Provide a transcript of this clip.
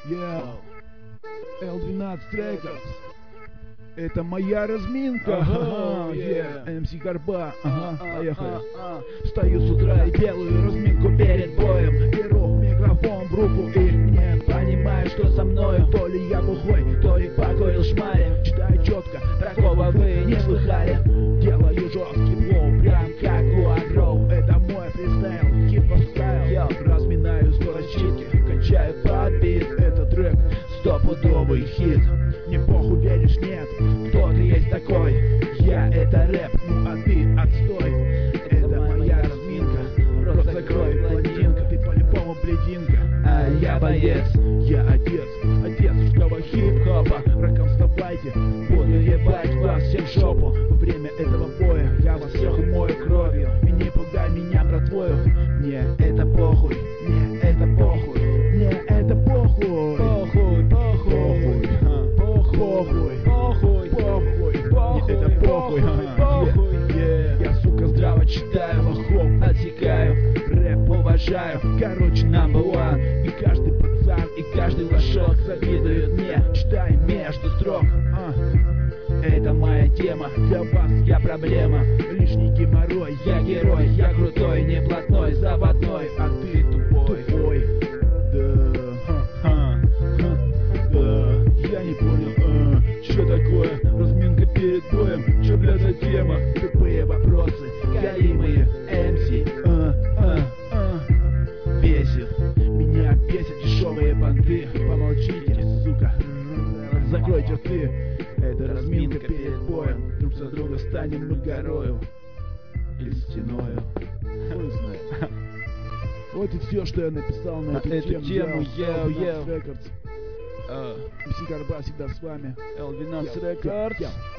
L12 Records. Это моя разминка. MC Горба. Поехали. Встаю с утра и делаю разминку перед боем. Беру микрофон в руку и не понимаю, что со мною. То ли я бухой, то ли покурил шмаре. Читаю четко, такого вы не слыхали. Делаю жесткий флоу, прям как у Агроу. Это мой фристайл, хип-хоп стайл. Разминаю скорость читки, качаю под бит. Это трек стопудовый хит. Не похуй, веришь, нет, кто ты есть такой? Я это рэп, ну а ты отстой. Это моя разминка, рот закрой, блондинка. Ты по-любому блединка, а я боец. Я отец русского хип-хопа. Раком вставайте, буду ебать вас всех в жопу. Во время этого боя я вас всех умою кровью. И не пугай меня, братвою. Мне это похуй, мне это похуй, мне это похуй. Мне это похуй. Я, сука, здраво читаю, лохов отсекаю. Рэп уважаю, короче, number one. И каждый пацан, и каждый лошок завидует мне. Читай между строк. Это моя тема, для вас я проблема. Лишний геморрой, я герой. Я крутой, не блатной, заводной. А ты тупой. Я не понял, что такое разминка перед боем? Что, бля, за тема? Тупые вопросы, галимые MC. Бесит, меня бесит дешевые банды. Помолчите, сука, закройте рты. Это разминка перед боем. Друг за друга станем мы горою или стеною. Хуй знает. Вот и все, что я написал на эту тему. L12 Records. MC Горба всегда с вами. L12 Records.